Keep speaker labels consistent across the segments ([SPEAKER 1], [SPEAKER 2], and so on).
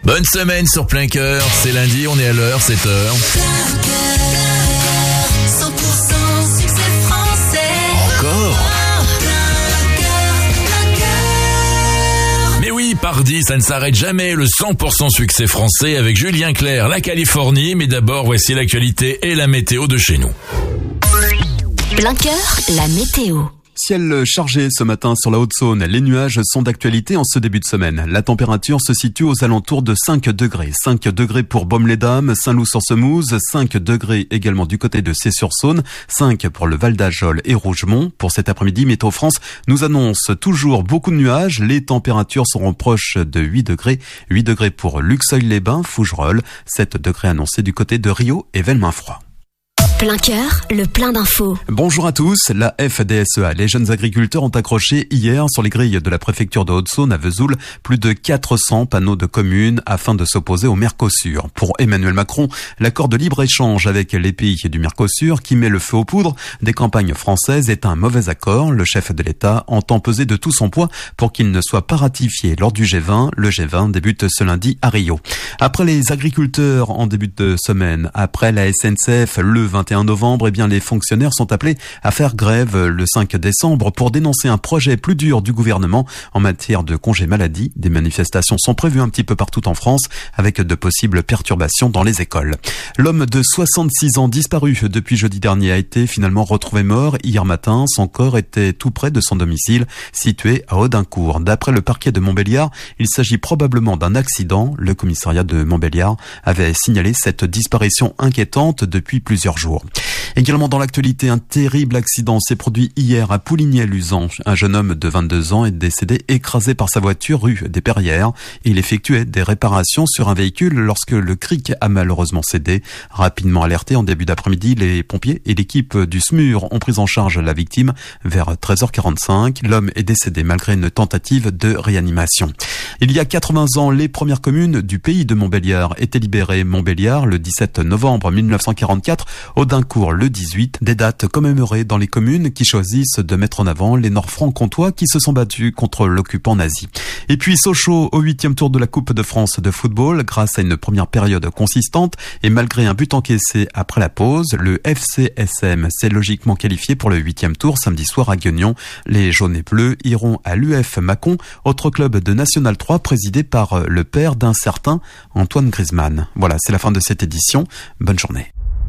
[SPEAKER 1] Bonne semaine sur Plein Cœur, c'est lundi, on est à l'heure, 7h. Encore ? Mais oui, pardi, ça ne s'arrête jamais, le 100% succès français avec Julien Clerc, la Californie. Mais d'abord, voici l'actualité et la météo de chez nous.
[SPEAKER 2] Plein Cœur, la météo.
[SPEAKER 3] Ciel chargé ce matin sur la Haute-Saône. Les nuages sont d'actualité en ce début de semaine. La température se situe aux alentours de 5 degrés. 5 degrés pour Baume-les-Dames, Saint-Loup-sur-Semouse, 5 degrés également du côté de Cey-sur-Saône, 5 pour le Val d'Ajol et Rougemont. Pour cet après-midi, Météo France nous annonce toujours beaucoup de nuages. Les températures seront proches de 8 degrés. 8 degrés pour Luxeuil-les-Bains, Fougerolles, 7 degrés annoncés du côté de Rio et Velminfroid.
[SPEAKER 2] Plein Cœur, le plein d'infos.
[SPEAKER 3] Bonjour à tous. La FDSEA, les jeunes agriculteurs ont accroché hier sur les grilles de la préfecture de Haute-Saône à Vesoul plus de 400 panneaux de communes afin de s'opposer au Mercosur. Pour Emmanuel Macron, l'accord de libre-échange avec les pays du Mercosur qui met le feu aux poudres des campagnes françaises est un mauvais accord. Le chef de l'État entend peser de tout son poids pour qu'il ne soit pas ratifié lors du G20. Le G20 débute ce lundi à Rio. Après les agriculteurs en début de semaine, après la SNCF le 21 novembre, les fonctionnaires sont appelés à faire grève le 5 décembre pour dénoncer un projet plus dur du gouvernement en matière de congés maladie. Des manifestations sont prévues un petit peu partout en France avec de possibles perturbations dans les écoles. L'homme de 66 ans disparu depuis jeudi dernier a été finalement retrouvé mort hier matin. Son corps était tout près de son domicile situé à Audincourt. D'après le parquet de Montbéliard, il s'agit probablement d'un accident. Le commissariat de Montbéliard avait signalé cette disparition inquiétante depuis plusieurs jours. Également dans l'actualité, un terrible accident s'est produit hier à Pouligny-Luzan. Un jeune homme de 22 ans est décédé écrasé par sa voiture rue des Perrières. Il effectuait des réparations sur un véhicule lorsque le cric a malheureusement cédé. Rapidement alerté en début d'après-midi, les pompiers et l'équipe du SMUR ont pris en charge la victime. Vers 13h45, l'homme est décédé malgré une tentative de réanimation. Il y a 80 ans, les premières communes du pays de Montbéliard étaient libérées. Montbéliard le 17 novembre 1944, Audincourt le 18, des dates commémorées dans les communes qui choisissent de mettre en avant les Nord-Franc-Comtois qui se sont battus contre l'occupant nazi. Et puis Sochaux au 8e tour de la Coupe de France de football grâce à une première période consistante et malgré un but encaissé après la pause, le FCSM s'est logiquement qualifié pour le 8e tour samedi soir à Guignon. Les jaunes et bleus iront à l'UF Mâcon, autre club de National 3 présidé par le père d'un certain Antoine Griezmann. Voilà, c'est la fin de cette édition. Bonne journée.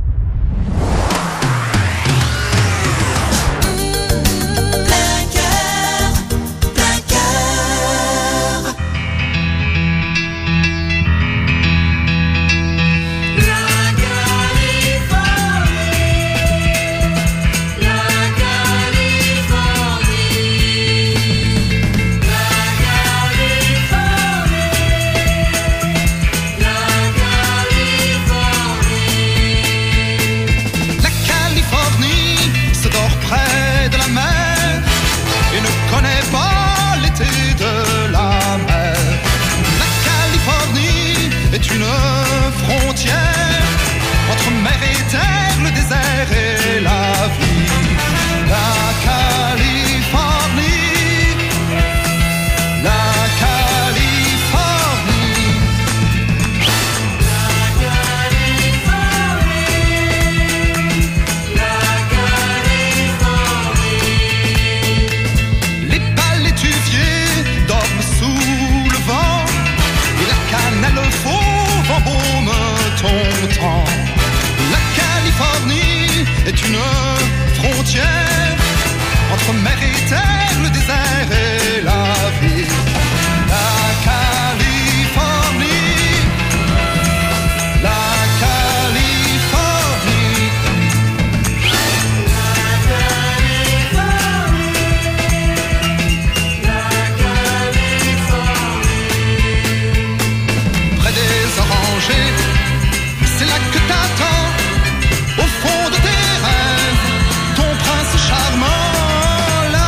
[SPEAKER 4] Est une frontière entre mer et terre, le désert et la vie. La Californie, la Californie, la Californie, la Californie. Les palétuviers dorment sous le vent et la cannelle fond embaume ton temps. La Californie est une frontière entre mer et terre, le désert et la vie. La Californie, la Californie, la Californie, la Californie. Près des orangers, c'est là que t'attends, au fond de tes rêves, ton prince charmant. La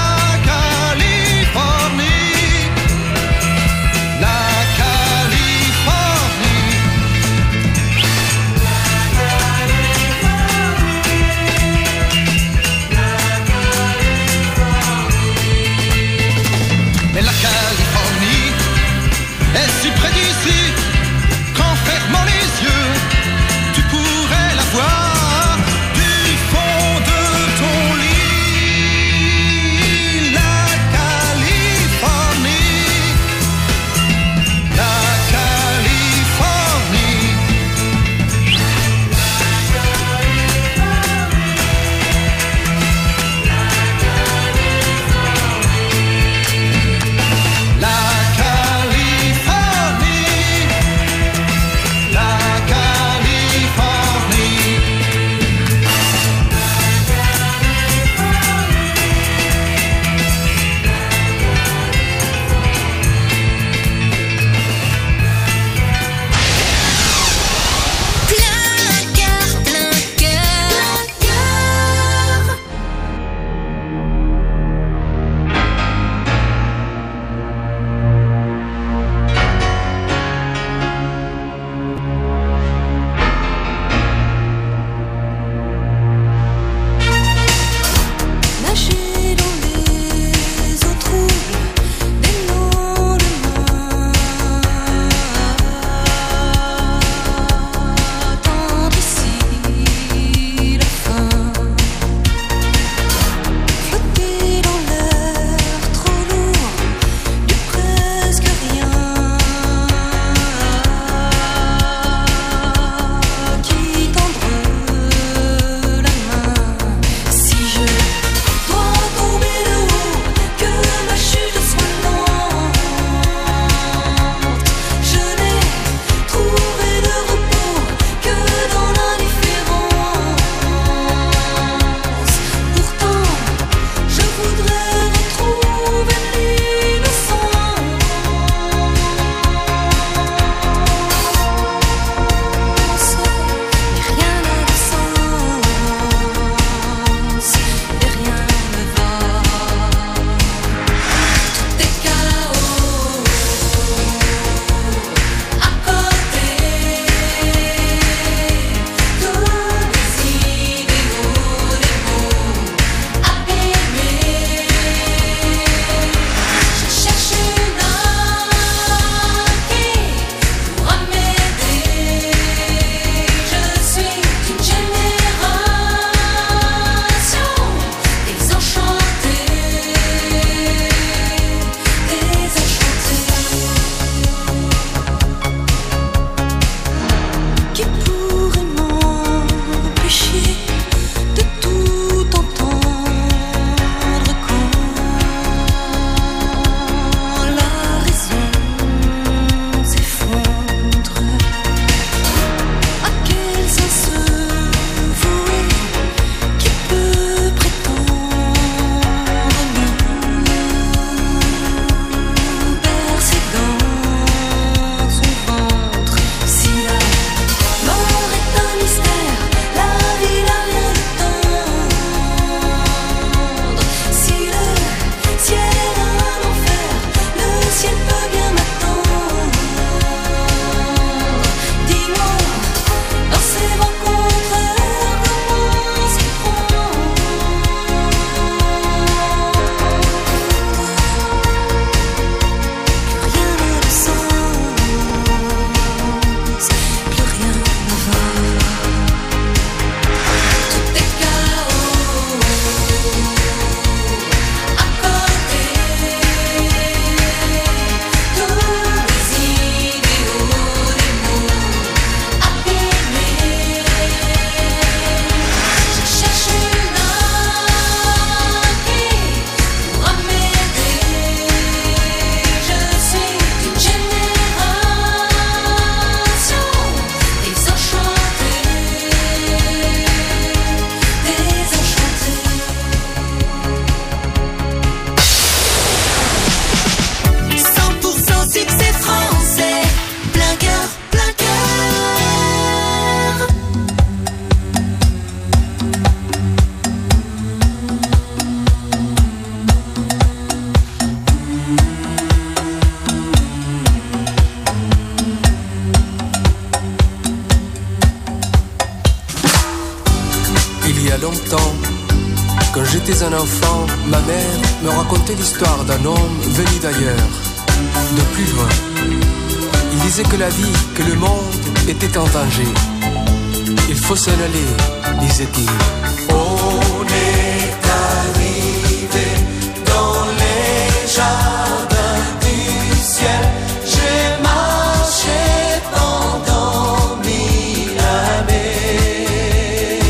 [SPEAKER 5] j'étais un enfant, ma mère me racontait l'histoire d'un homme venu d'ailleurs, de plus loin. Il disait que la vie, que le monde était en danger. Il faut s'en aller, disait-il. On est arrivé dans les jardins du ciel. J'ai marché pendant 1000 années.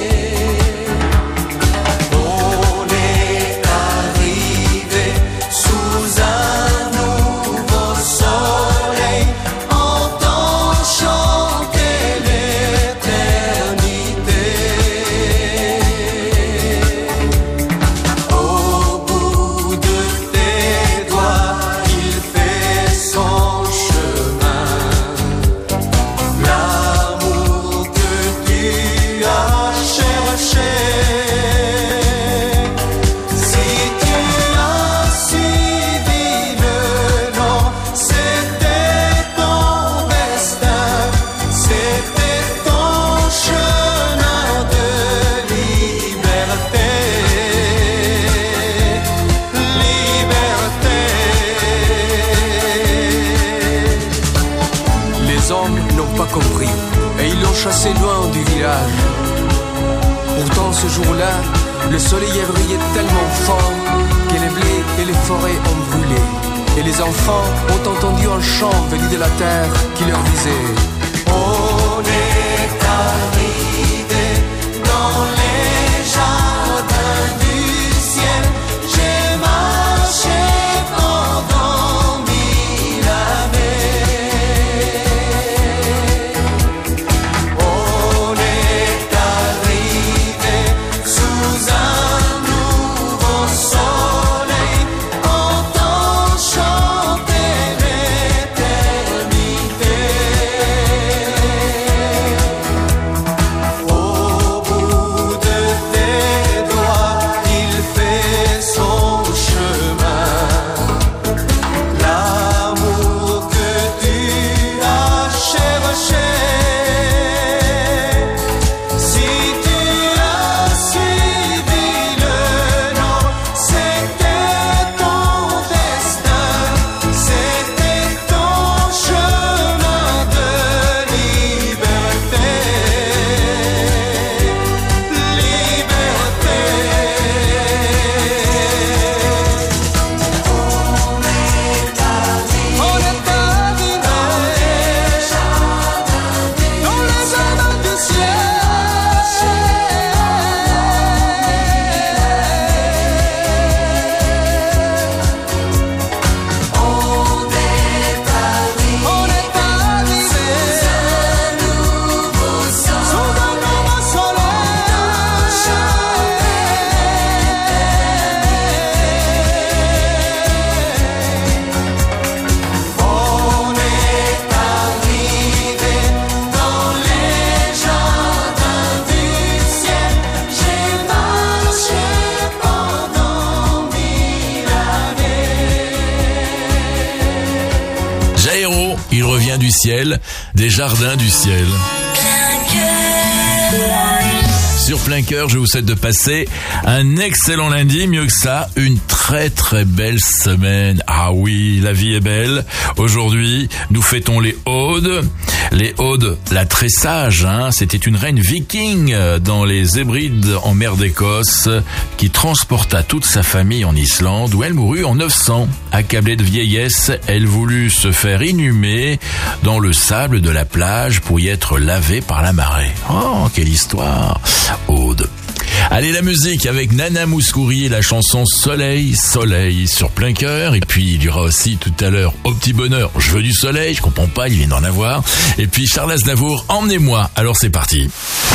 [SPEAKER 5] On est arrivé sous un nouveau soleil, entend chanter l'éternité. Au bout de tes doigts, il fait son chemin. L'amour que tu as cherché. Si tu as suivi le nom, c'était ton destin, c'était ton chemin de liberté. Les hommes n'ont pas compris et ils l'ont chassé loin du village. Pourtant ce jour-là, le soleil a brillé tellement fort que les blés et les forêts ont brûlé. Et les enfants ont entendu un chant venu de la terre qui leur disait: on est arrivé dans les jardins du ciel. J'ai marché pendant 1000 années. On est arrivé sous un nouveau soleil, entend chanter l'éternité. Au bout de tes doigts, il fait son chemin. L'amour que tu as cherché. Si tu as suivi le nom, c'était ton destin, c'était ton chemin de liberté. Liberté. On est arrivé dans les jardins du ciel. On est arrivé sous un nouveau soleil. On est arrivé dans les jardins du ciel. J'ai marché pendant 1000 années.
[SPEAKER 1] Jairo, il revient du ciel, des jardins du ciel. Sur Plein Cœur, je vous souhaite de passer un excellent lundi, mieux que ça, une très très belle semaine. Ah oui, la vie est belle. Aujourd'hui, nous fêtons les Audes. Les Audes, la très sage, c'était une reine viking dans les Hébrides en mer d'Écosse qui transporta toute sa famille en Islande où elle mourut en 900. Accablée de vieillesse, elle voulut se faire inhumer dans le sable de la plage pour y être lavée par la marée. Oh, quelle histoire! Aude. Allez, la musique avec Nana Mouskouri et la chanson Soleil, Soleil sur Plein Cœur. Et puis il y aura aussi tout à l'heure Au Petit Bonheur, Je veux du soleil, je comprends pas, il vient d'en avoir. Et puis Charles Aznavour, Emmenez-moi. Alors c'est parti.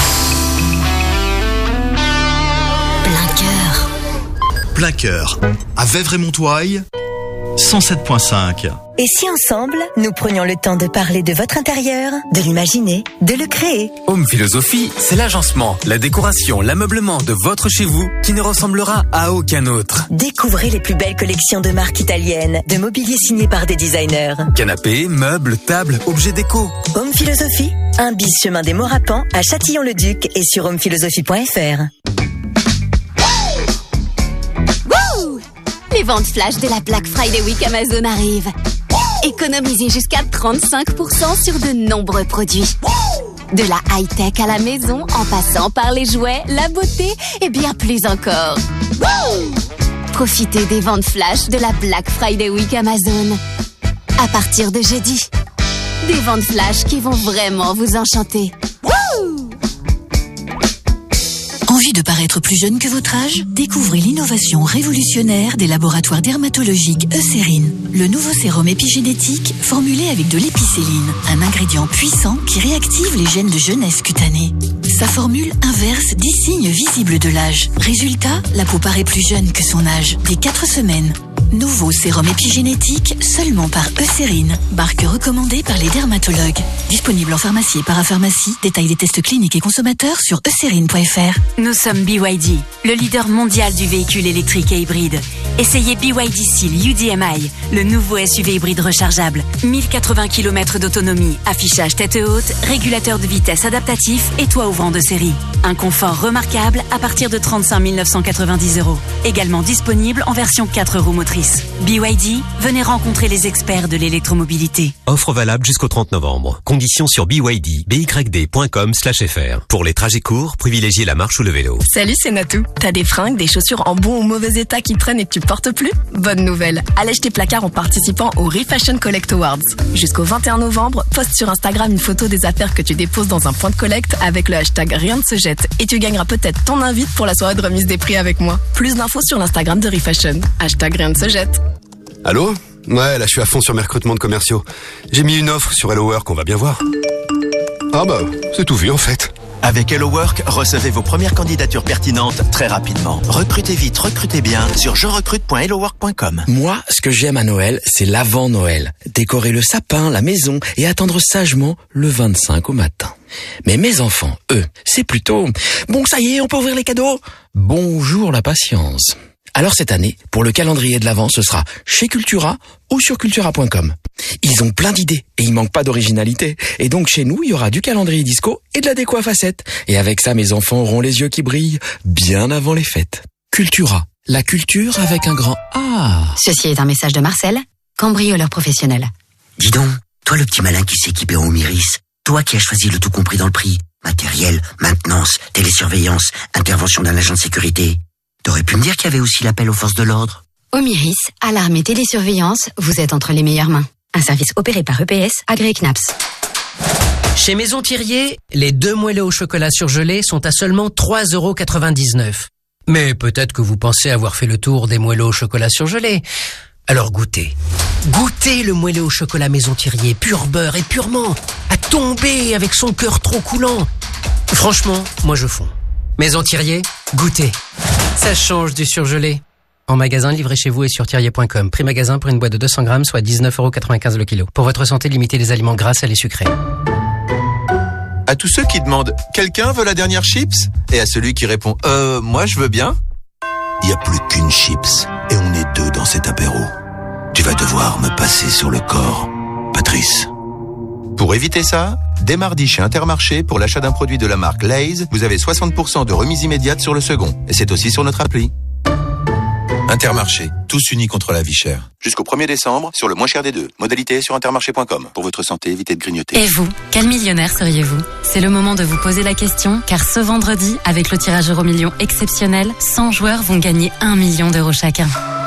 [SPEAKER 2] Plein Cœur.
[SPEAKER 6] Plein Cœur, à Vèvres-et-Montoil, 107.5.
[SPEAKER 7] Et si ensemble, nous prenions le temps de parler de votre intérieur, de l'imaginer, de le créer?
[SPEAKER 8] Home Philosophie, c'est l'agencement, la décoration, l'ameublement de votre chez vous qui ne ressemblera à aucun autre.
[SPEAKER 7] Découvrez les plus belles collections de marques italiennes, de mobilier signé par des designers.
[SPEAKER 8] Canapés, meubles, tables, objets déco.
[SPEAKER 7] Home Philosophie, un bis chemin des Morapans à Châtillon-le-Duc et sur homephilosophie.fr.
[SPEAKER 9] Les ventes flash de la Black Friday Week Amazon arrivent. Économisez jusqu'à 35% sur de nombreux produits. De la high-tech à la maison, en passant par les jouets, la beauté et bien plus encore. Profitez des ventes flash de la Black Friday Week Amazon. À partir de jeudi. Des ventes flash qui vont vraiment vous enchanter.
[SPEAKER 10] Envie de paraître plus jeune que votre âge? Découvrez l'innovation révolutionnaire des laboratoires dermatologiques Eucérine. Le nouveau sérum épigénétique formulé avec de l'épicéline, un ingrédient puissant qui réactive les gènes de jeunesse cutanée. Sa formule inverse 10 signes visibles de l'âge. Résultat, la peau paraît plus jeune que son âge, dès 4 semaines. Nouveau sérum épigénétique seulement par Eucérine, marque recommandée par les dermatologues. Disponible en pharmacie et parapharmacie. Détail des tests cliniques et consommateurs sur eucérine.fr.
[SPEAKER 11] Nous sommes BYD, le leader mondial du véhicule électrique et hybride. Essayez BYD Seal UDMI, le nouveau SUV hybride rechargeable. 1080 km d'autonomie, affichage tête haute, régulateur de vitesse adaptatif et toit ouvrant de série. Un confort remarquable à partir de 35 990 €. Également disponible en version 4 roues motrices. BYD, venez rencontrer les experts de l'électromobilité.
[SPEAKER 12] Offre valable jusqu'au 30 novembre. Conditions sur byd.com/fr. Pour les trajets courts, privilégiez la marche ou le vélo.
[SPEAKER 13] Salut, c'est Natou. T'as des fringues, des chaussures en bon ou mauvais état qui traînent et que tu portes plus? Bonne nouvelle. Allège tes placards en participant au Refashion Collect Awards. Jusqu'au 21 novembre, poste sur Instagram une photo des affaires que tu déposes dans un point de collecte avec le hashtag Rien ne se jette et tu gagneras peut-être ton invite pour la soirée de remise des prix avec moi. Plus d'infos sur l'Instagram de Refashion. Hashtag Rien ne se jette.
[SPEAKER 14] Allô? Ouais, là je suis à fond sur mes recrutements de commerciaux. J'ai mis une offre sur Hello Work, on va bien voir. Ah bah, c'est tout vu en fait.
[SPEAKER 15] Avec Hello Work, recevez vos premières candidatures pertinentes très rapidement. Recrutez vite, recrutez bien sur jerecrute.hellowork.com.
[SPEAKER 16] Moi, ce que j'aime à Noël, c'est l'avant Noël. Décorer le sapin, la maison et attendre sagement le 25 au matin. Mais mes enfants, eux, c'est plutôt « Bon, ça y est, on peut ouvrir les cadeaux !» Bonjour la patience. Alors cette année, pour le calendrier de l'Avent, ce sera chez Cultura ou sur cultura.com. Ils ont plein d'idées et il manque pas d'originalité. Et donc chez nous, il y aura du calendrier disco et de la déco à facettes. Et avec ça, mes enfants auront les yeux qui brillent bien avant les fêtes. Cultura, la culture avec un grand A.
[SPEAKER 2] Ceci est un message de Marcel, cambrioleur professionnel.
[SPEAKER 17] Dis donc, toi le petit malin qui s'est équipé en Omiris, toi qui as choisi le tout compris dans le prix, matériel, maintenance, télésurveillance, intervention d'un agent de sécurité, t'aurais pu me dire qu'il y avait aussi l'appel aux forces de l'ordre.
[SPEAKER 2] Omiris, alarme et télésurveillance, vous êtes entre les meilleures mains. Un service opéré par EPS, agréé CNAPS.
[SPEAKER 18] Chez Maison Thirier, les 2 moelleux au chocolat surgelé sont à seulement 3,99 €. Mais peut-être que vous pensez avoir fait le tour des moelleux au chocolat surgelés. Alors goûtez. Goûtez le moelleux au chocolat Maison Thirier, pur beurre et purement, à tomber avec son cœur trop coulant. Franchement, moi je fonds. Maison Thirier, goûtez. Ça change du surgelé. En magasin, livré chez vous et sur thirier.com. Prix magasin pour une boîte de 200 grammes, soit 19,95 € le kilo. Pour votre santé, limitez les aliments gras, salés, sucrés.
[SPEAKER 19] À tous ceux qui demandent « Quelqu'un veut la dernière chips ?» et à celui qui répond « Moi, je veux bien ?»
[SPEAKER 20] Il n'y a plus qu'une chips et on est 2 dans cet apéro. Tu vas devoir me passer sur le corps, Patrice.
[SPEAKER 19] Pour éviter ça, dès mardi chez Intermarché, pour l'achat d'un produit de la marque Lay's, vous avez 60% de remise immédiate sur le second. Et c'est aussi sur notre appli. Intermarché, tous unis contre la vie chère. Jusqu'au 1er décembre, sur le moins cher des deux. Modalité sur intermarché.com. Pour votre santé, évitez de grignoter.
[SPEAKER 21] Et vous, quel millionnaire seriez-vous? C'est le moment de vous poser la question, car ce vendredi, avec le tirage Euromillions exceptionnel, 100 joueurs vont gagner 1 million d'euros chacun.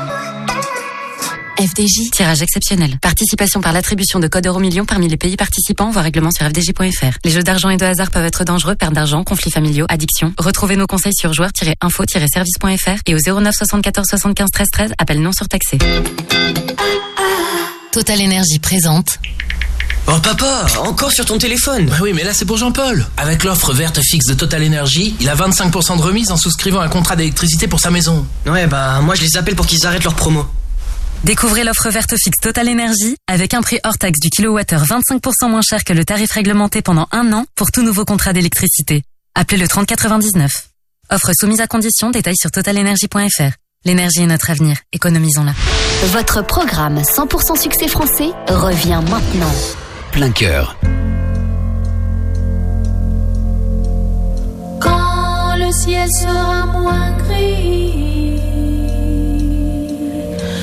[SPEAKER 21] FDJ. Tirage exceptionnel. Participation par l'attribution de codes Euromillions parmi les pays participants. Voir règlement sur fdj.fr. Les jeux d'argent et de hasard peuvent être dangereux. Perte d'argent, conflits familiaux, addiction. Retrouvez nos conseils sur joueurs-info-service.fr et au 09 74 75 13 13. Appel non surtaxé.
[SPEAKER 2] Total Énergie présente.
[SPEAKER 22] Oh papa, encore sur ton téléphone?
[SPEAKER 23] Bah oui, mais là c'est pour Jean-Paul. Avec l'offre verte fixe de Total Énergie, il a 25% de remise en souscrivant un contrat d'électricité pour sa maison.
[SPEAKER 22] Ouais, bah moi je les appelle pour qu'ils arrêtent leur promo.
[SPEAKER 21] Découvrez l'offre verte fixe Total Énergie avec un prix hors taxe du kilowattheure 25% moins cher que le tarif réglementé pendant 1 an pour tout nouveau contrat d'électricité. Appelez le 3099. Offre soumise à condition, détails sur totalenergie.fr. L'énergie est notre avenir, économisons-la.
[SPEAKER 2] Votre programme 100% succès français revient maintenant.
[SPEAKER 24] Plein cœur.
[SPEAKER 25] Quand le ciel sera moins gris,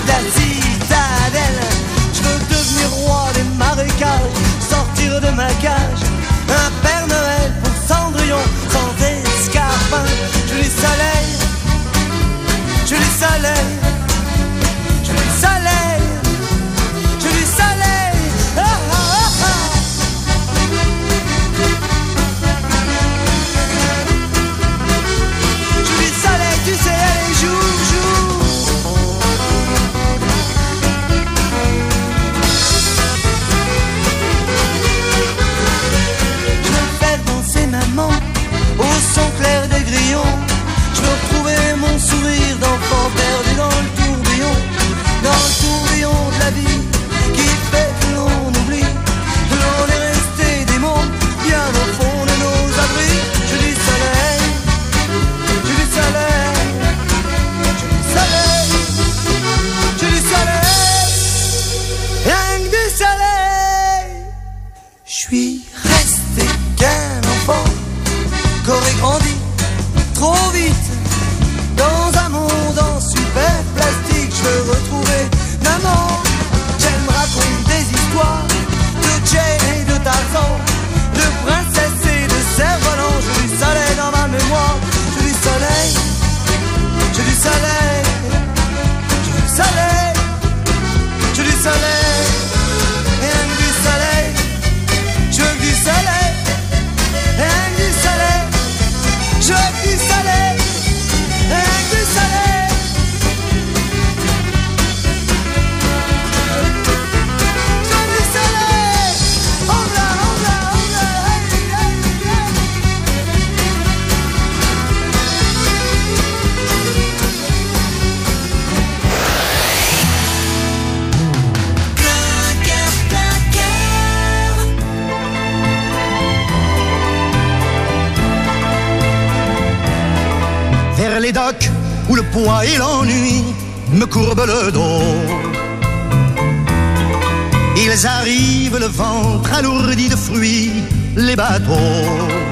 [SPEAKER 3] la citadelle. Je veux devenir roi des marécages, sortir de ma cage. Un Père Noël pour Cendrillon, sans escarpin. Je veux du soleil, je veux du soleil, je veux du soleil, je veux du soleil. Ah, ah, ah, ah. Je veux du soleil, tu sais, allez, joue, joue. Je veux faire danser maman au son clair des grillons. Je veux retrouver mon sourire d'enfant perdu dans le tourbillon de la vie qui fait que l'on oublie que l'on est resté des mondes bien au fond de nos abris. Je veux du soleil, je veux du soleil, je veux du soleil, je veux du soleil, rien que du soleil. Je suis resté qu'un enfant qu'aurait grandi trop vite dans un monde en super plastique. Je veux retrouver maman. J'aime raconter des histoires de Jane et de Tarzan, de princesses et de cerfs-volants. J'ai du soleil dans ma mémoire. J'ai du soleil, j'ai du soleil, j'ai du soleil, j'ai du soleil, rien que du soleil. Je veux du soleil, rien que du soleil. Je veux du soleil, rien que du soleil. Je veux du soleil. Oh là, oh là, oh là, hey, hey, hey. Plaqueur, plaqueur.
[SPEAKER 4] Vers les docks où le poids et l'ennui me courbent le dos. Ils arrivent le ventre alourdi de fruits, les bateaux.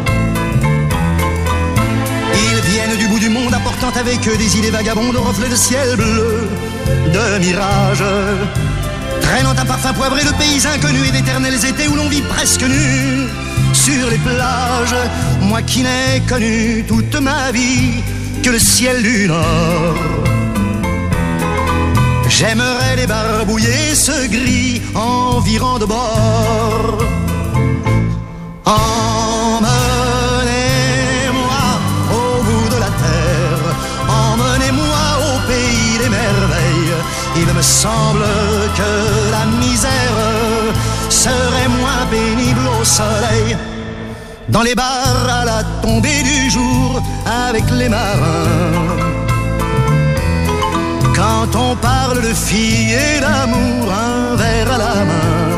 [SPEAKER 4] Ils viennent du bout du monde apportant avec eux des idées vagabondes, reflets de ciel bleu, de mirages, traînant un parfum poivré de pays inconnus et d'éternels étés où l'on vit presque nu sur les plages. Moi qui n'ai connu toute ma vie que le ciel du Nord. J'aimerais débarbouiller ce gris environ de bord. Emmenez-moi au bout de la terre, emmenez-moi au pays des merveilles. Il me semble que la misère serait moins pénible au soleil. Dans les bars à la tombée du jour avec les marins. Quand on parle de filles et d'amour, un verre à la main.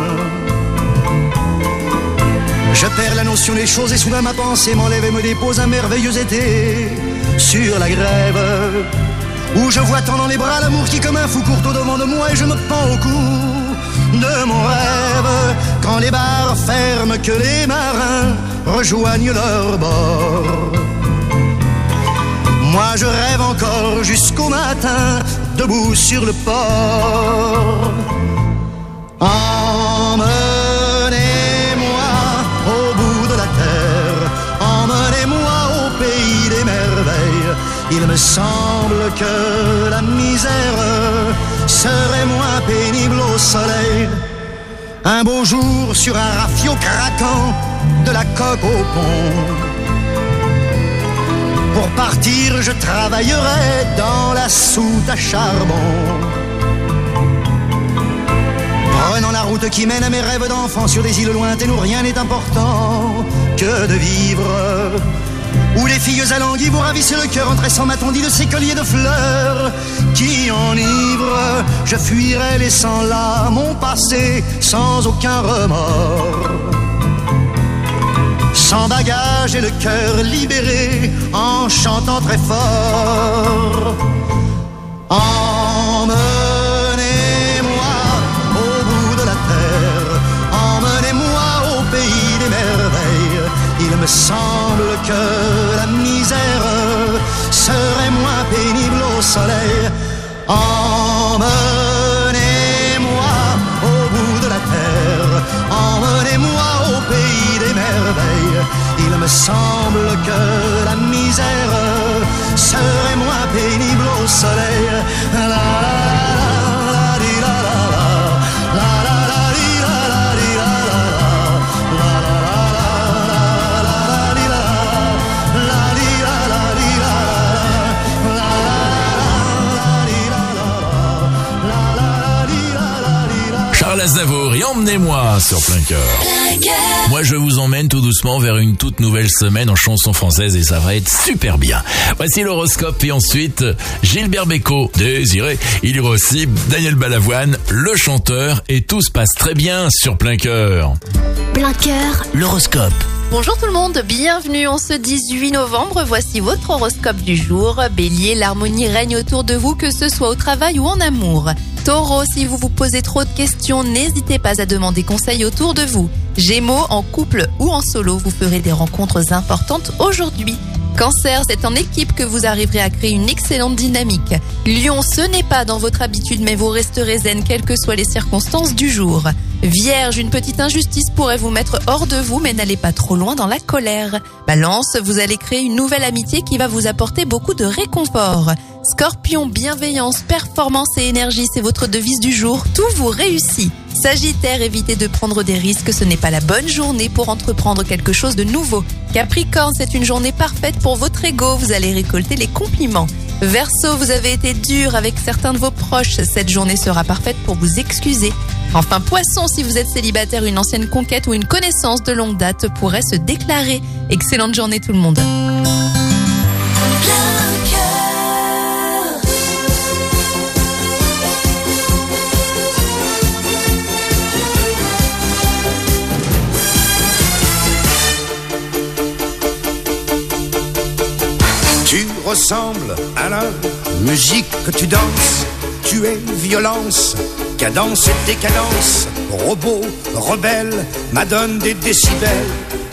[SPEAKER 4] Je perds la notion des choses et soudain ma pensée m'enlève et me dépose un merveilleux été sur la grève. Où je vois tant dans les bras l'amour qui comme un fou court au devant de moi et je me pends au cou de mon rêve. Quand les bars ferment, que les marins rejoignent leur bord. Moi je rêve encore jusqu'au matin, debout sur le port. Emmenez-moi au bout de la terre, emmenez-moi au pays des merveilles. Il me semble que la misère serait moins pénible au soleil. Un beau jour sur un rafio craquant, de la coque au pont. Pour partir, je travaillerai dans la soute à charbon. Prenant la route qui mène à mes rêves d'enfant sur des îles lointaines où rien n'est important que de vivre. Où les filles alanguies vous ravissent le cœur en tressant ma tondie de ces colliers de fleurs qui enivrent. Je fuirai laissant là mon passé sans aucun remords. Sans bagage et le cœur libéré en chantant très fort. Emmenez-moi au bout de la terre, emmenez-moi au pays des merveilles. Il me semble que la misère serait moins pénible au soleil. Emmenez-moi me semble que la misère serait moins pénible au soleil. La la la di la la la la la di la la di la la la la la di la la di la di la
[SPEAKER 1] Charles Aznavour et emmenez-moi sur Plein Cœur. Moi je vous emmène tout doucement vers une toute nouvelle semaine en chanson française et ça va être super bien. Voici l'horoscope et ensuite Gilbert Bécaud, Désiré. Il y aura aussi Daniel Balavoine, le chanteur, et tout se passe très bien sur Plein Cœur.
[SPEAKER 9] Plein Cœur,
[SPEAKER 1] l'horoscope.
[SPEAKER 5] Bonjour tout le monde, bienvenue en ce 18 novembre, voici votre horoscope du jour. Bélier, l'harmonie règne autour de vous, que ce soit au travail ou en amour. Taureau, si vous vous posez trop de questions, n'hésitez pas à demander conseil autour de vous. Gémeaux, en couple ou en solo, vous ferez des rencontres importantes aujourd'hui. Cancer, c'est en équipe que vous arriverez à créer une excellente dynamique. Lion, ce n'est pas dans votre habitude, mais vous resterez zen quelles que soient les circonstances du jour. Vierge, une petite injustice pourrait vous mettre hors de vous, mais n'allez pas trop loin dans la colère. Balance, vous allez créer une nouvelle amitié qui va vous apporter beaucoup de réconfort. Scorpion, bienveillance, performance et énergie, c'est votre devise du jour. Tout vous réussit. Sagittaire, évitez de prendre des risques, ce n'est pas la bonne journée pour entreprendre quelque chose de nouveau. Capricorne, c'est une journée parfaite pour votre ego, vous allez récolter les compliments. Verseau, vous avez été dur avec certains de vos proches, cette journée sera parfaite pour vous excuser. Enfin Poisson, si vous êtes célibataire, une ancienne conquête ou une connaissance de longue date pourrait se déclarer. Excellente journée tout le monde.
[SPEAKER 4] Tu ressembles à la musique que tu danses. Tu es violence, cadence et décadence. Robot, rebelle, madone des décibels.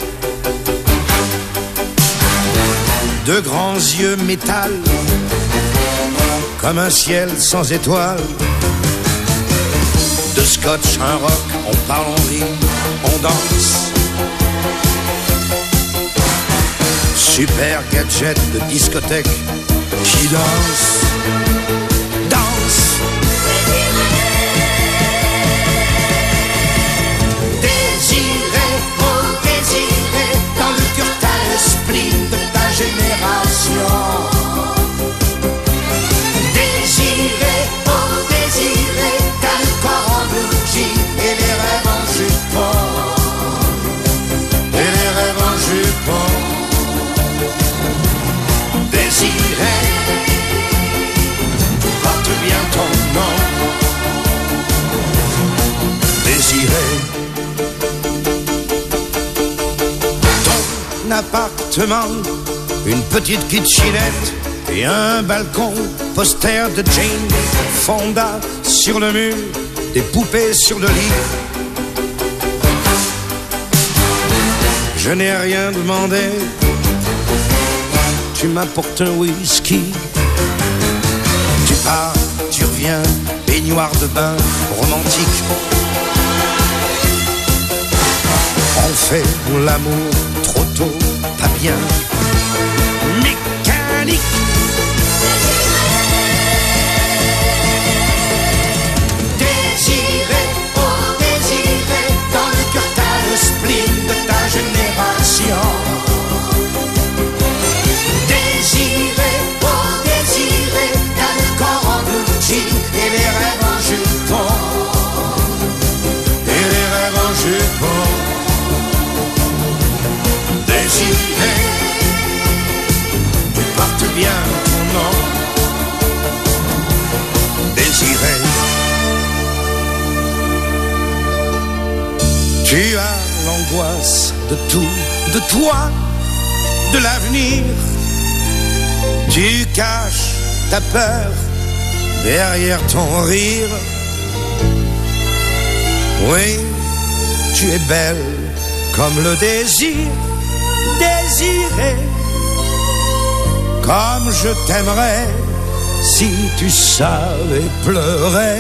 [SPEAKER 4] De grands yeux métal, comme un ciel sans étoiles. De scotch, un rock, on parle, on rit, on danse. Super gadget de discothèque qui danse, danse. Désiré, oh désiré, dans le cœur t'as le spleen de ta génération. Désiré, oh désiré, t'as le corps en blue jean et les rêves en jupon. Et les rêves en jupon. Désiré, porte bien ton nom. Désiré, ton appartement, une petite kitchenette et un balcon, poster de Jane Fonda sur le mur, des poupées sur le lit. Je n'ai rien demandé. Tu m'apportes un whisky. Tu pars, tu reviens, baignoire de bain romantique. On fait l'amour trop tôt, pas bien. Mécanique. Désiré, oh désiré, dans le cœur t'as le spleen de ta génération. Désiré, oh désiré, t'as le corps en blue jean et les rêves en jupon. Et les rêves en jupon. Désiré, tu portes bien ton nom. Désiré, tu as l'angoisse de tout, de toi, de l'avenir. Tu caches ta peur derrière ton rire. Oui, tu es belle comme le désir, désiré. Comme je t'aimerais si tu savais pleurer.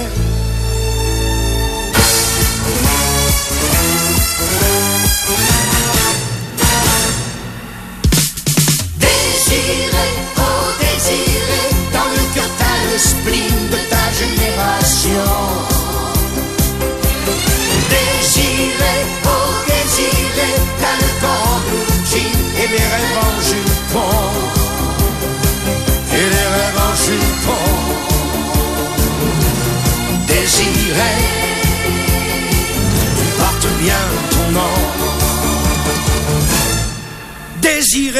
[SPEAKER 3] porte bien ton nom. Désiré.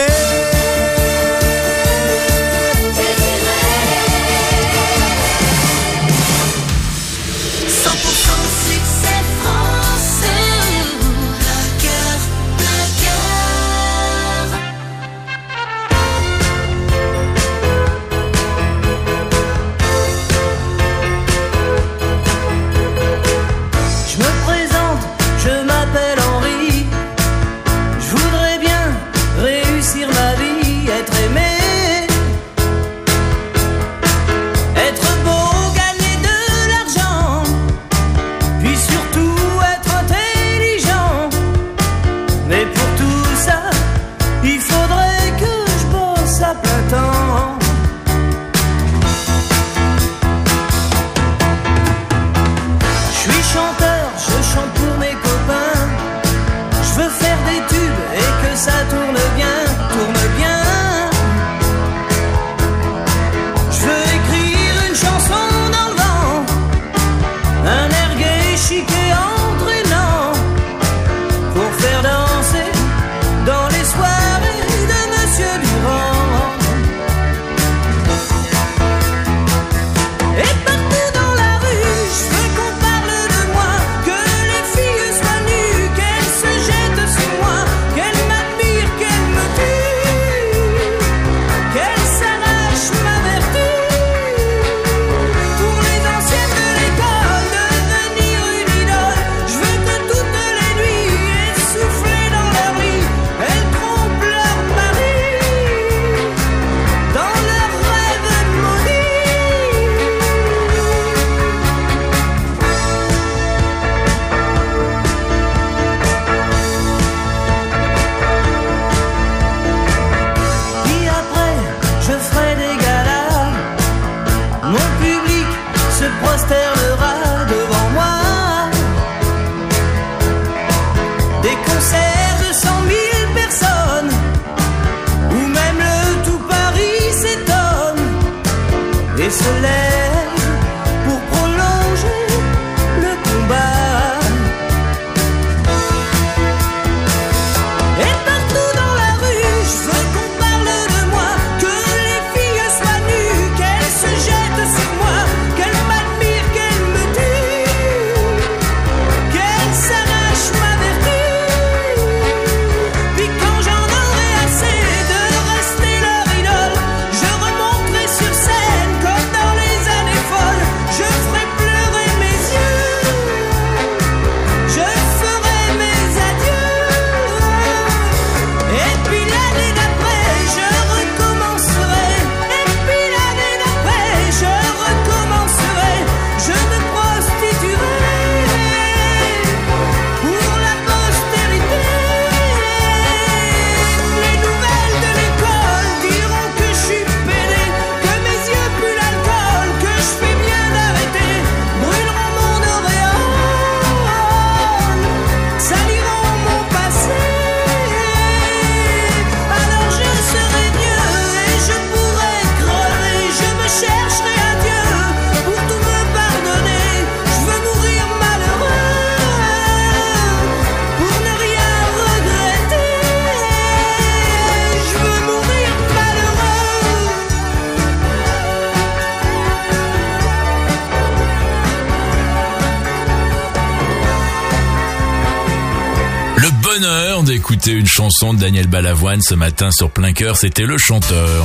[SPEAKER 1] Bonheur d'écouter une chanson de Daniel Balavoine ce matin sur Plein Cœur, c'était Le Chanteur.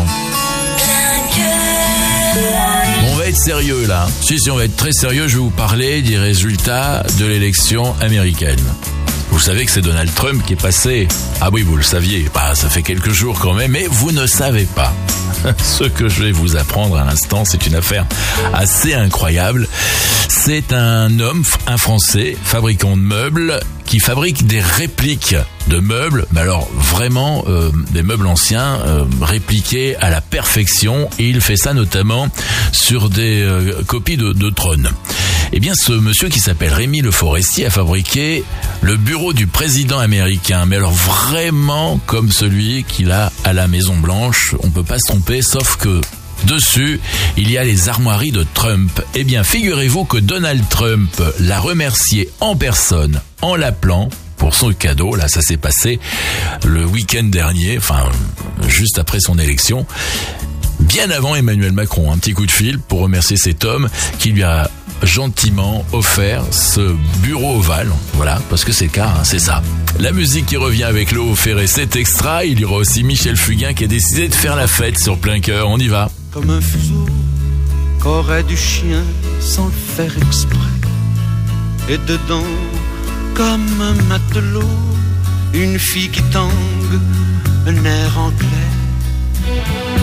[SPEAKER 1] On va être sérieux là. Si, on va être très sérieux, je vais vous parler des résultats de l'élection américaine. Vous savez que c'est Donald Trump qui est passé. Ah oui, vous le saviez. Bah, ça fait quelques jours quand même, mais vous ne savez pas. Ce que je vais vous apprendre à l'instant, c'est une affaire assez incroyable. C'est un homme, un Français, fabricant de meubles, qui fabrique des répliques de meubles, mais alors vraiment des meubles anciens répliqués à la perfection, et il fait ça notamment sur des copies de trônes. Eh bien, ce monsieur qui s'appelle Rémi Le Forestier a fabriqué le bureau du président américain, mais alors vraiment comme celui qu'il a à la Maison Blanche. On peut pas se tromper, sauf que Dessus, il y a les armoiries de Trump. Eh bien, figurez-vous que Donald Trump l'a remercié en personne en l'appelant pour son cadeau. Là, ça s'est passé le week-end dernier, enfin, juste après son élection. Bien avant Emmanuel Macron, un petit coup de fil pour remercier cet homme qui lui a gentiment offert ce bureau ovale. Voilà, parce que c'est le cas, hein, c'est ça. La musique qui revient avec Léo Ferré, c'est extra. Il y aura aussi Michel Fugain qui a décidé de faire la fête sur plein cœur. On y va.
[SPEAKER 3] Comme un fuseau qu'aurait du chien sans le faire exprès. Et dedans, comme un matelot, une fille qui tangue, un air anglais.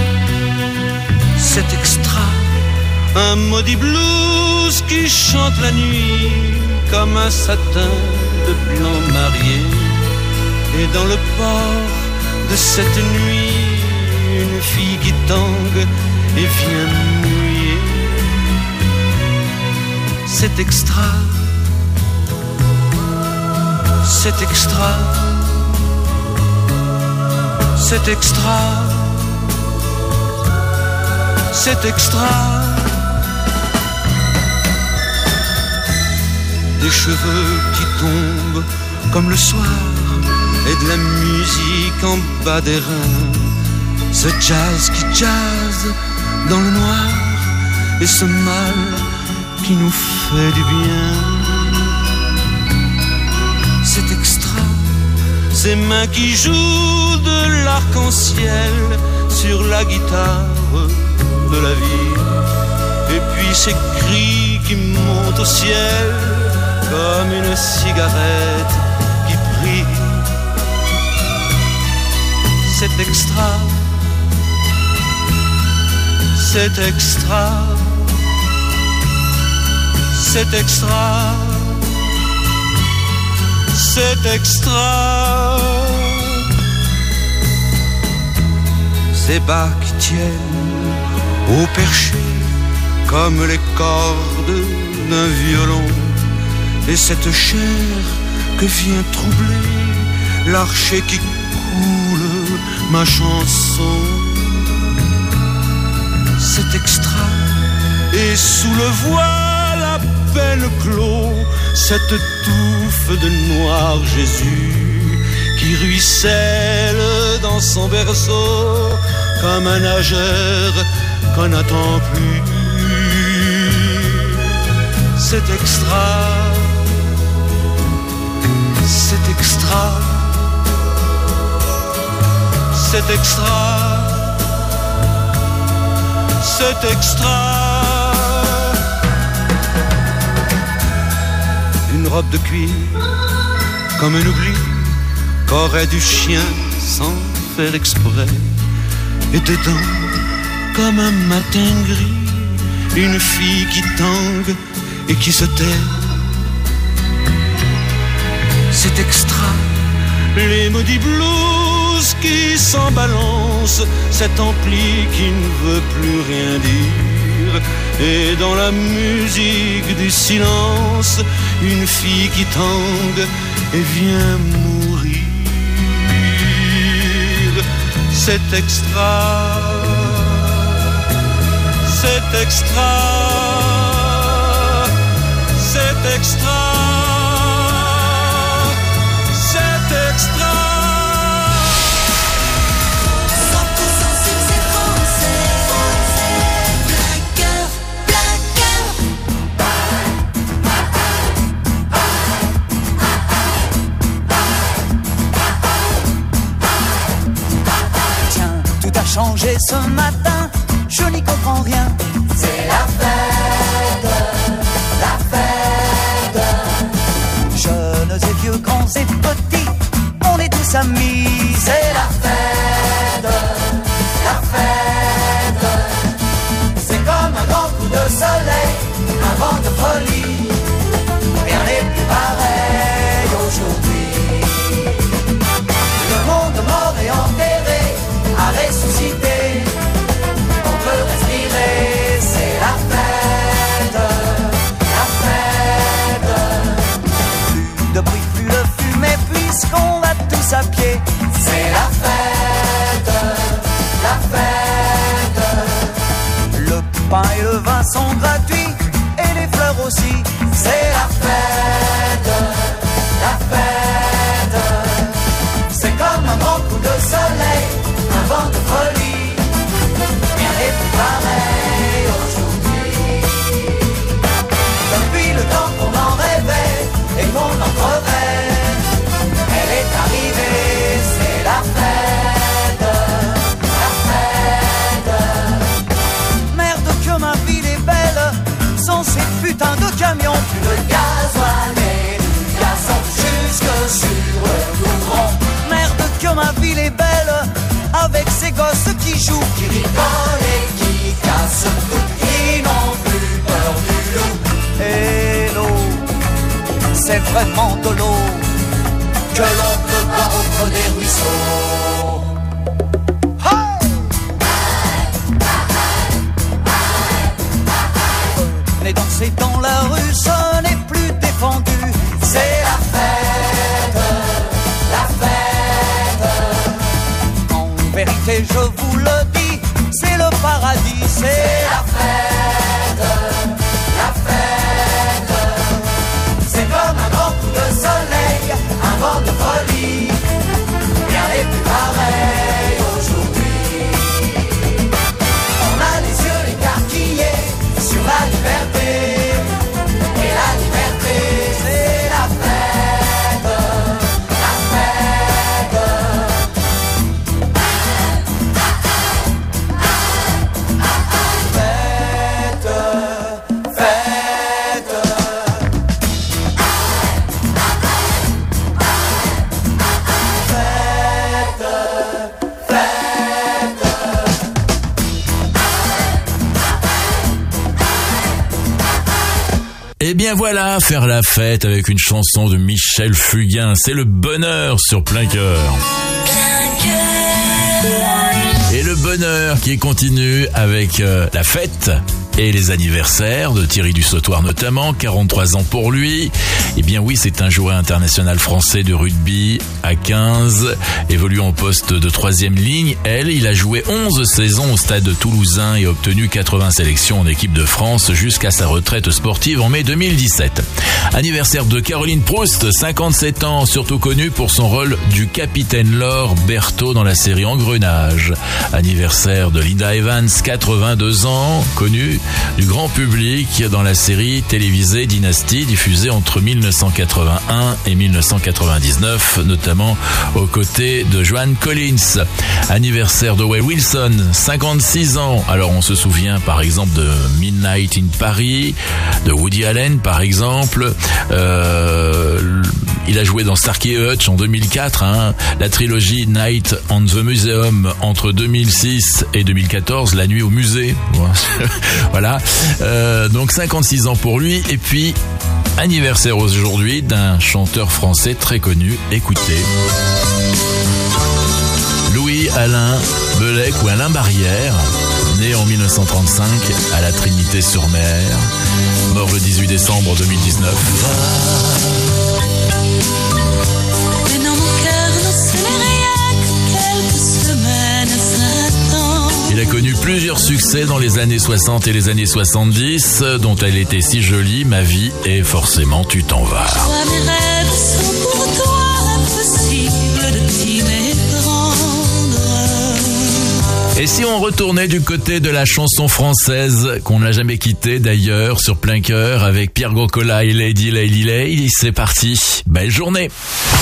[SPEAKER 3] C'est extra, un maudit blues qui chante la nuit comme un satin de blanc marié. Et dans le port de cette nuit, une fille qui tangue et vient mouiller. C'est extra, c'est extra, c'est extra, c'est extra. Des cheveux qui tombent comme le soir et de la musique en bas des reins. Ce jazz qui jazz dans le noir et ce mal qui nous fait du bien. C'est extra, ces mains qui jouent de l'arc-en-ciel sur la guitare de la vie. Et puis ces cris qui montent au ciel comme une cigarette qui brille. C'est extra, c'est extra, c'est extra, c'est extra. Ces bas qui tiennent au perché comme les cordes d'un violon. Et cette chair que vient troubler l'archer qui coule ma chanson. C'est extra, et sous le voile à peine clos, cette touffe de noir Jésus qui ruisselle dans son berceau comme un nageur qu'on n'attend plus. C'est extra, c'est extra, c'est extra, c'est extra. Une robe de cuir comme un oubli qu'aurait du chien sans faire exprès. Et dedans, comme un matin gris, une fille qui tangue et qui se tait. C'est extra, les maudits blues qui s'en balancent, cet ampli qui ne veut plus rien dire. Et dans la musique du silence, une fille qui tangue et vient mourir. C'est extra, c'est extra, c'est extra, c'est extra. 100% succès français, plein cœur, plein cœur.
[SPEAKER 6] Tiens, tout a changé ce matin, je n'y comprends rien.
[SPEAKER 3] C'est la fête, la fête.
[SPEAKER 6] Jeunes et vieux, grands et petits, on est tous amis.
[SPEAKER 3] C'est la fête, la fête. C'est comme un grand coup de soleil, un vent de folie. Rien n'est plus pareil aujourd'hui. Le monde mort et enterré a ressuscité. On peut respirer, c'est la fête, la fête.
[SPEAKER 6] Plus de bruit, plus de fumée, puisqu'on va tous à pied.
[SPEAKER 3] C'est la fête, la fête.
[SPEAKER 6] sont gratuits et les fleurs aussi. C'est la fête, la fête. C'est comme un grand coup de soleil, un vent de folie. Rien n'est plus pareil aujourd'hui. Depuis le temps qu'on en rêvait et qu'on en crevait, elle est arrivée, c'est la fête, la fête. Merde que ma ville est belle, sans ces putains de camions. Plus de gasoil et du gazon jusque sur le goudron. Merde que ma ville est belle, avec ces gosses qui jouent, qui rigolent et qui cassent tout, qui n'ont plus peur du loup. Et l'eau, c'est vraiment de l'eau que l'on peut boire au creux des ruisseaux. Venez danser dans la rue, ce n'est plus défendu. C'est la fête, la fête. En vérité, je vous le dis, c'est le paradis. C'est la fête, la fête. C'est comme un grand coup de soleil, un vent de folie. Rien n'est plus pareil aujourd'hui. On a les yeux écarquillés sur la liberté. Et la liberté, c'est la fête, la fête. Fête, fête.
[SPEAKER 1] Et bien voilà, faire la fête avec une chanson de Michel Fugain, c'est le bonheur sur Plein Cœur. Et le bonheur qui continue avec la fête et les anniversaires de Thierry Dussautoir notamment, 43 ans pour lui. Eh bien oui, c'est un joueur international français de rugby à 15, évoluant au poste de 3e ligne. Il a joué 11 saisons au Stade toulousain et obtenu 80 sélections en équipe de France jusqu'à sa retraite sportive en mai 2017. Anniversaire de Caroline Proust, 57 ans, surtout connue pour son rôle du capitaine Laure Berthaud dans la série Engrenage. Anniversaire de Linda Evans, 82 ans, connue du grand public dans la série télévisée Dynasty, diffusée entre 1981 et 1999, notamment aux côtés de Joan Collins. Anniversaire de Wade Wilson, 56 ans. Alors on se souvient par exemple de Midnight in Paris, de Woody Allen par exemple. Il a joué dans Starsky et Hutch en 2004, la trilogie Night on the Museum entre 2006 et 2014, La nuit au musée. Voilà, donc 56 ans pour lui. Et puis anniversaire aujourd'hui d'un chanteur français très connu. Écoutez, Louis-Alain Belec ou Alain Barrière, né en 1935 à la Trinité-sur-Mer, mort le 18 décembre 2019.
[SPEAKER 7] Mais dans mon cœur, non, ce n'est rien que quelques semaines s'attendent.
[SPEAKER 1] Il a connu plusieurs succès dans les années 60 et les années 70, dont elle était si jolie, Ma vie et forcément Tu t'en vas.
[SPEAKER 7] Toi, mes rêves sont pour toi impossible de t'y méprendre.
[SPEAKER 1] Et si on retournait du côté de la chanson française, qu'on n'a jamais quittée d'ailleurs, sur Plein Cœur, avec Pierre Grocola et Lady Lady, c'est parti. Belle journée.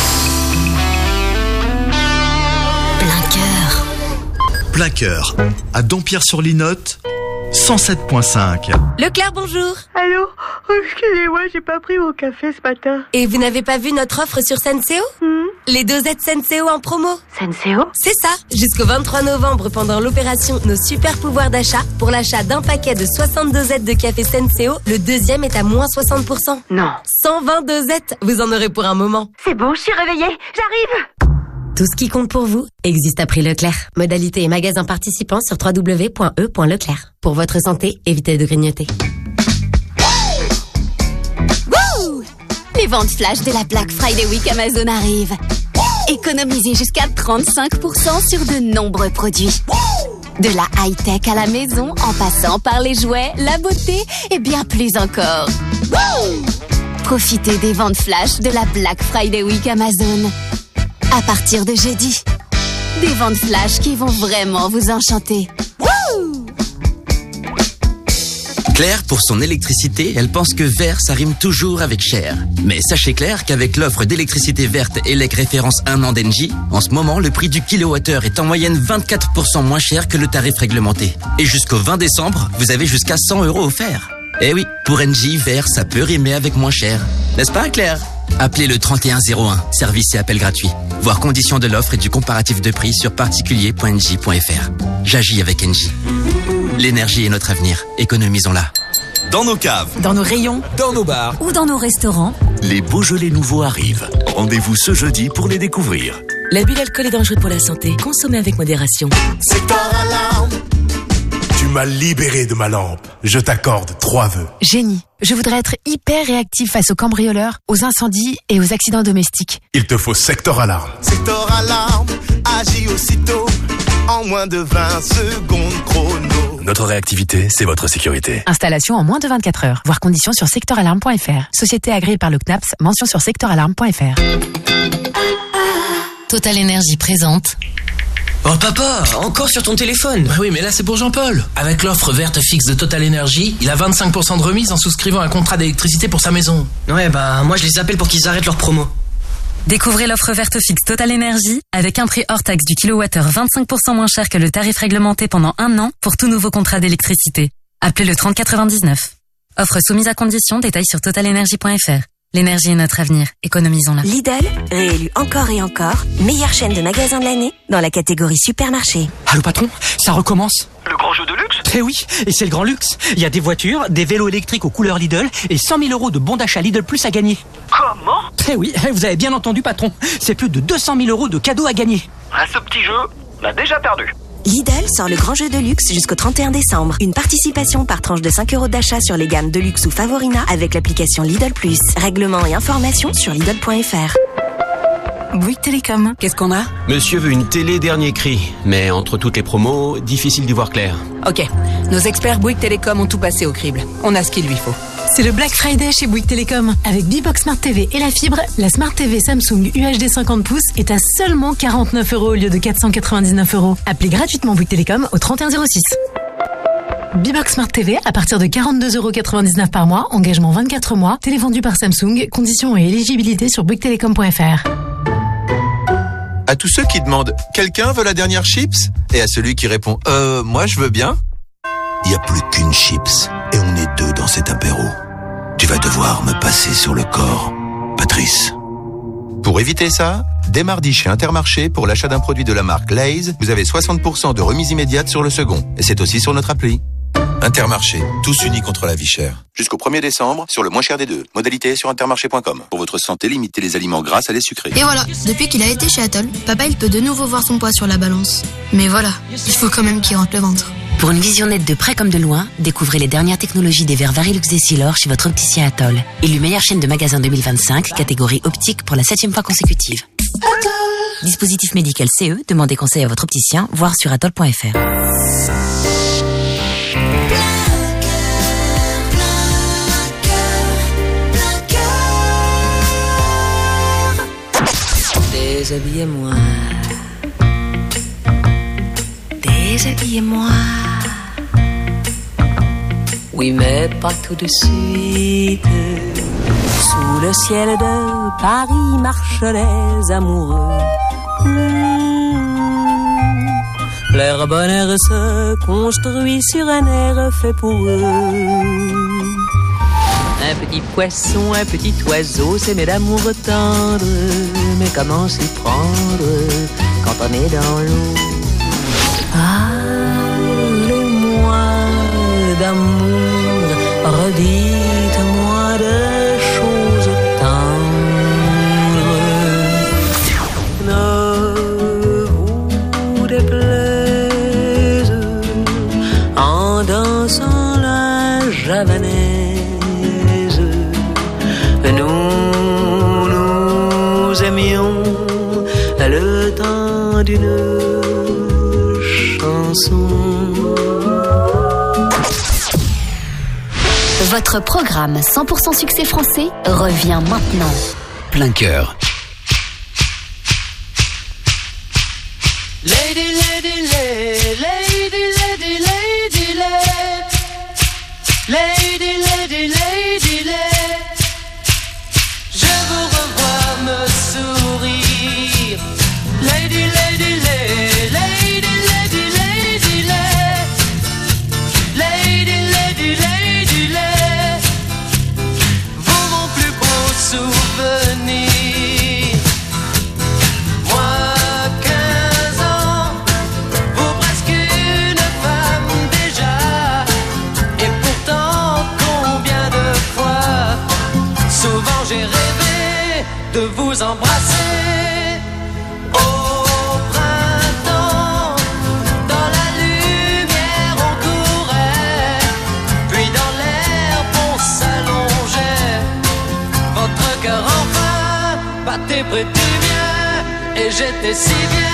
[SPEAKER 9] Plein Cœur.
[SPEAKER 8] Plein Cœur, à Dampierre-sur-Linotte, 107.5.
[SPEAKER 10] Leclerc, bonjour.
[SPEAKER 24] Allô? Oh, excusez-moi, j'ai pas pris mon café ce matin.
[SPEAKER 10] Et vous n'avez pas vu notre offre sur Senseo? Les dosettes Senseo en promo.
[SPEAKER 24] Senseo?
[SPEAKER 10] C'est ça. Jusqu'au 23 novembre, pendant l'opération Nos super pouvoirs d'achat, pour l'achat d'un paquet de 60 dosettes de café Senseo, le deuxième est à moins 60%.
[SPEAKER 24] Non.
[SPEAKER 10] 120 dosettes, vous en aurez pour un moment.
[SPEAKER 24] C'est bon, je suis réveillée. J'arrive.
[SPEAKER 10] Tout ce qui compte pour vous existe à prix Leclerc. Modalité et magasin participants sur www.e.leclerc. Pour votre santé, évitez de grignoter.
[SPEAKER 9] Wouh! Les ventes flash de la Black Friday Week Amazon arrivent. Économisez jusqu'à 35% sur de nombreux produits. De la high-tech à la maison, en passant par les jouets, la beauté et bien plus encore. Wouh! Profitez des ventes flash de la Black Friday Week Amazon. À partir de jeudi. Des ventes flash qui vont vraiment vous enchanter. Wouh!
[SPEAKER 16] Claire, pour son électricité, elle pense que vert, ça rime toujours avec cher. Mais sachez Claire qu'avec l'offre d'électricité verte ELEC référence 1 an d'Engie, en ce moment, le prix du kilowattheure est en moyenne 24% moins cher que le tarif réglementé. Et jusqu'au 20 décembre, vous avez jusqu'à 100 € offerts. Eh oui, pour Engie, vert, ça peut rimer avec moins cher. N'est-ce pas, Claire? Appelez le 3101, service et appel gratuit. Voir conditions de l'offre et du comparatif de prix sur particulier.engie.fr. J'agis avec Engie. L'énergie est notre avenir. Économisons-la.
[SPEAKER 11] Dans nos caves,
[SPEAKER 21] Dans nos rayons
[SPEAKER 11] dans nos bars,
[SPEAKER 21] ou dans nos restaurants,
[SPEAKER 11] les Beaujolais nouveaux arrivent. Rendez-vous ce jeudi pour les découvrir.
[SPEAKER 21] l'abus d'alcool est dangereux pour la santé. Consommez avec modération.
[SPEAKER 12] Secteur Alarme. Tu m'as libéré de ma lampe. Je t'accorde 3 vœux.
[SPEAKER 13] Génie. Je voudrais être hyper réactif face aux cambrioleurs, aux incendies et aux accidents domestiques.
[SPEAKER 12] Il te faut Secteur Alarme.
[SPEAKER 3] Secteur Alarme agit aussitôt en moins de 20 secondes chrono.
[SPEAKER 12] Notre réactivité, c'est votre sécurité.
[SPEAKER 13] Installation en moins de 24 heures. Voir conditions sur secteuralarme.fr. Société agréée par le CNAPS. Mention sur secteuralarme.fr.
[SPEAKER 21] Total Énergie présente.
[SPEAKER 22] Oh papa, encore sur ton téléphone.
[SPEAKER 23] Bah oui, mais là c'est pour Jean-Paul. Avec l'offre verte fixe de Total Énergie, il a 25% de remise en souscrivant un contrat d'électricité pour sa maison.
[SPEAKER 22] Ouais, bah moi je les appelle pour qu'ils arrêtent leur promo.
[SPEAKER 21] Découvrez l'offre verte fixe Total Énergie avec un prix hors taxe du kilowattheure 25% moins cher que le tarif réglementé pendant 1 an pour tout nouveau contrat d'électricité. Appelez le 3099. Offre soumise à condition, détails sur totalenergie.fr. L'énergie est notre avenir, économisons-la.
[SPEAKER 10] Lidl, réélu encore et encore, meilleure chaîne de magasins de l'année dans la catégorie supermarché.
[SPEAKER 14] Allô patron, ça recommence.
[SPEAKER 25] Le grand jeu de luxe?
[SPEAKER 14] Eh oui, et c'est le grand luxe. Il y a des voitures, des vélos électriques aux couleurs Lidl et 100 000 € de bons d'achat Lidl Plus à gagner.
[SPEAKER 25] Comment?
[SPEAKER 14] Eh oui, vous avez bien entendu patron, c'est plus de 200 000 € de cadeaux à gagner.
[SPEAKER 25] À ce petit jeu, on a déjà perdu.
[SPEAKER 10] Lidl sort le grand jeu de luxe jusqu'au 31 décembre. Une participation par tranche de 5 € d'achat sur les gammes de luxe ou Favorina avec l'application Lidl Plus. Règlements et informations sur Lidl.fr.
[SPEAKER 21] Bouygues Télécom, qu'est-ce qu'on a?
[SPEAKER 26] Monsieur veut une télé dernier cri, mais entre toutes les promos, difficile d'y voir clair.
[SPEAKER 21] Ok, nos experts Bouygues Télécom ont tout passé au crible. On a ce qu'il lui faut. C'est le Black Friday chez Bouygues Télécom. Avec B-Box Smart TV et la fibre, la Smart TV Samsung UHD 50 pouces est à seulement 49 € au lieu de 499 €. Appelez gratuitement Bouygues Télécom au 3106. B-Box Smart TV à partir de 42,99 € par mois, engagement 24 mois, télévendu par Samsung, conditions et éligibilité sur bouyguestelecom.fr.
[SPEAKER 19] À tous ceux qui demandent « Quelqu'un veut la dernière chips ?» et à celui qui répond « Moi je veux bien ?»
[SPEAKER 20] Il n'y a plus qu'une chips et on est 2 dans cet apéro. Tu vas devoir me passer sur le corps, Patrice.
[SPEAKER 19] Pour éviter ça, dès mardi chez Intermarché, pour l'achat d'un produit de la marque Lay's, vous avez 60% de remise immédiate sur le second. Et c'est aussi sur notre appli. Intermarché, tous unis contre la vie chère. Jusqu'au 1er décembre, sur le moins cher des deux. Modalité sur intermarché.com. Pour votre santé, limitez les aliments gras à les sucrés.
[SPEAKER 27] Et voilà, depuis qu'il a été chez Atoll, papa il peut de nouveau voir son poids sur la balance. Mais voilà, il faut quand même qu'il rentre le ventre.
[SPEAKER 28] Pour une vision nette de près comme de loin, découvrez les dernières technologies des verres Varilux Essilor chez votre opticien Atoll. Élu meilleure chaîne de magasins 2025, catégorie optique pour la 7e fois consécutive. Dispositif médical CE, demandez conseil à votre opticien, voir sur atoll.fr. Déshabillez-moi. Déshabillez-moi. Oui, mais pas tout de suite. Sous le ciel de Paris marchent les amoureux. Leur bonheur se construit sur un air fait pour eux. Un petit poisson, un petit oiseau, s'aimer d'amour tendre. Mais comment s'y prendre quand on est dans l'eau? Parlez-moi d'amour, redites-moi de choses tendres. Ne vous déplaise en dansant la javanaise. Nous aimions le temps d'une chanson. chansons.
[SPEAKER 9] Votre programme 100% succès français revient maintenant.
[SPEAKER 11] Plein cœur.
[SPEAKER 3] Lady, lady, lady, lady, lady, lady, lady, lady, lady, lady. Je vous revois me sourire. Lady, lady, lady, lady, lady, lady, lady, lady, lady, lady. Vous mon plus beau souvenir. J'ai rêvé de vous embrasser au printemps. Dans la lumière on courait, puis dans l'herbe on s'allongeait. Votre cœur enfin battait près du mien et j'étais si bien.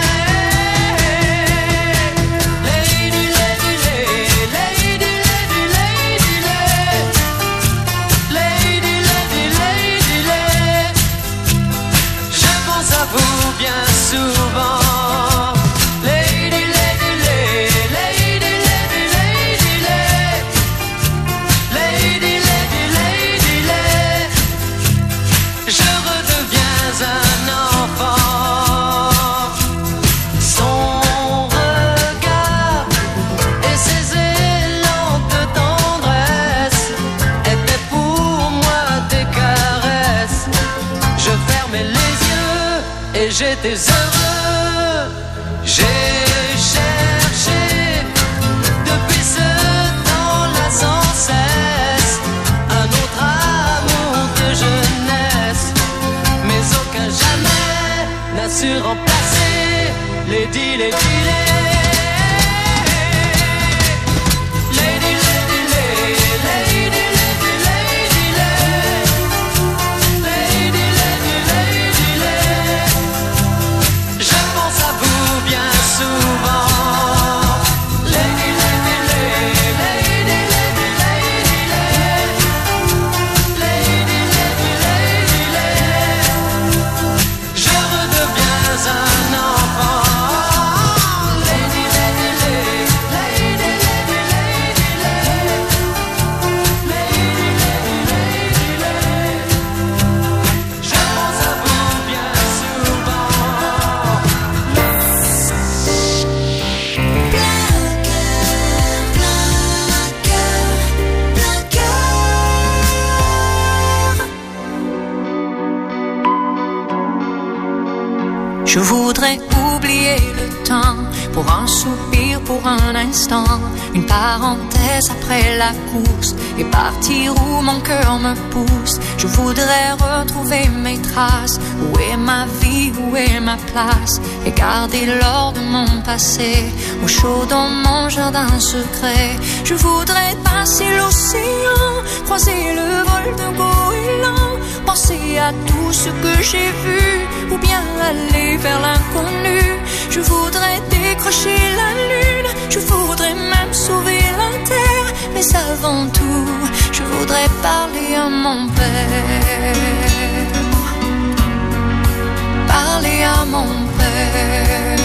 [SPEAKER 3] Bien souvent, lady, lady, lady, lady, lady, lady, lady, lady, lady, lady. Je redeviens un enfant. Son regard et ses élans de tendresse étaient pour moi des caresses. Je fermais les yeux et j'étais heureux. J'ai cherché depuis ce temps-là sans cesse un autre amour de jeunesse, mais aucun jamais n'a su remplacer Lady, Lady, Lady.
[SPEAKER 28] Je voudrais oublier le temps pour un soupir, pour un instant, une parenthèse après la course et partir où mon cœur me pousse. Je voudrais retrouver mes traces. Où est ma vie, où est ma place? Et garder l'or de mon passé au chaud dans mon jardin secret. Je voudrais passer l'océan, croiser le vol d'un goéland, penser à tout ce que j'ai vu, ou bien aller vers l'inconnu. Je voudrais décrocher la lune, je voudrais même sauver la terre, mais avant tout, je voudrais parler à mon père. Parler à mon père.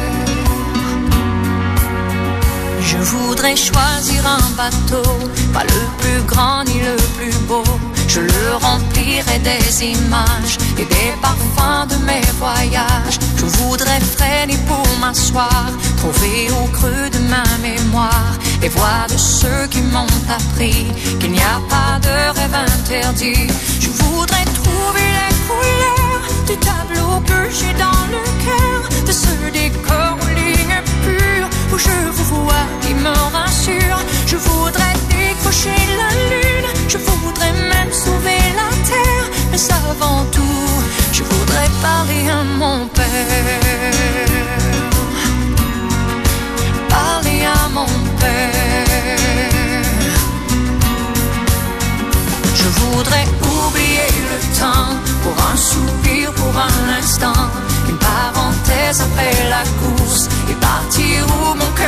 [SPEAKER 28] Je voudrais choisir un bateau, pas le plus grand ni le plus beau. Je le remplirai des images et des parfums de mes voyages. Je voudrais freiner pour m'asseoir, trouver au creux de ma mémoire les voix de ceux qui m'ont appris qu'il n'y a pas de rêve interdit. Je voudrais trouver les couleurs du tableau que j'ai dans le cœur, de ce décor aux lignes pures où je vous vois qui me rassure. Je voudrais décrocher la lune, je voudrais même sauver la terre, mais avant tout, je voudrais parler à mon père. Parler à mon père. Je voudrais oublier le temps pour un soupir, pour un instant, une parenthèse après la course et partir où mon cœur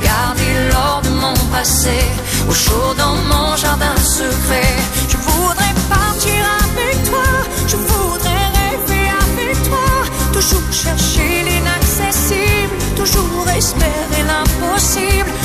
[SPEAKER 2] garder l'or de mon passé, au chaud dans mon jardin secret. Je voudrais partir avec toi, je voudrais rêver avec toi, toujours chercher l'inaccessible, toujours espérer l'impossible.